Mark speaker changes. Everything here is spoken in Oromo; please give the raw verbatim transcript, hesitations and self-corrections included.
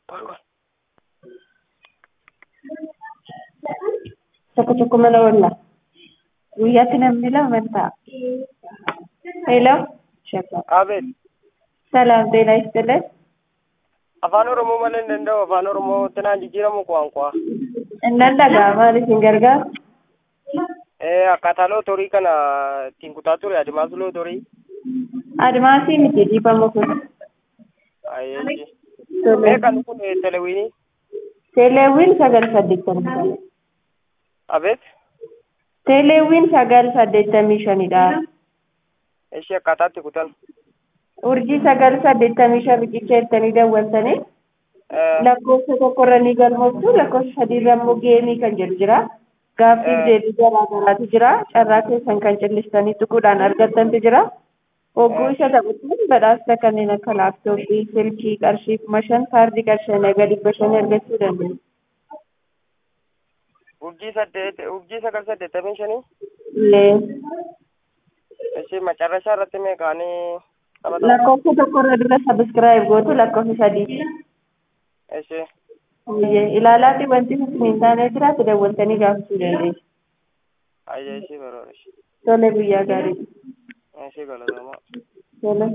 Speaker 1: Tokko tokko mana oolla. Guyyaatti namni lama ta'a. Hello.
Speaker 2: Abel,
Speaker 1: Salaam ጤና ይስጥልን።
Speaker 2: afaan Oromoo malee hin danda'u. Afaan Oromoo tanaan jijjiiramu ቋንቋ.
Speaker 1: Innan dhagaa maaliif hin gargaaru?
Speaker 2: Eh, akkaataa lootorii kana ittiin kutaa ture Adimaas lootorii.
Speaker 1: Admaasii miti dhiifamu kun.
Speaker 2: Ayyeeshi.
Speaker 1: Tole.
Speaker 2: Mee kan kun telewiinii.
Speaker 1: Teeleewwiin sagal saddeettamii shan.
Speaker 2: Abeet,
Speaker 1: Teeleewwiin sagal saddeettamii shanidha.
Speaker 2: ishee akkaataatti kutan.
Speaker 1: Urjii sagal saddeettamii shan riqicha jettanii daawwattanii
Speaker 2: Eh,
Speaker 1: lakkoofsa tokkorra ni galmooftu lakkoofsa sadiirra immoo geemii kan jedhu jira. Gaaffiif deebii garaa garaatu jira. Carraa keessan kan callistanii tuquudhaan argattantu jira. Hogguu isa taphattan badhaasa kanneen akka laaptooppii, silkii, qarshii kuma shan, kaardii qarshii nagaa dhibba shanii argachuu dandeenya.
Speaker 2: urjii saddeet, urjii sagal saddeettamii shanii.
Speaker 1: Illee
Speaker 2: Ishee macarrashaa irratti meeqaanii taphatamu?
Speaker 1: lakkoofsa tokkorra dura sabiskiraayib gootu lakkoofsa sadii.
Speaker 2: Ishee.
Speaker 1: Ilaalaatti wanti hin taane jiraatu daawwattanii gaafachuu dandeessu.
Speaker 2: Ayyeeshi baroora ishee.
Speaker 1: Tole guyyaa gaarii.
Speaker 2: Ishee galatoomaa.
Speaker 1: Tole.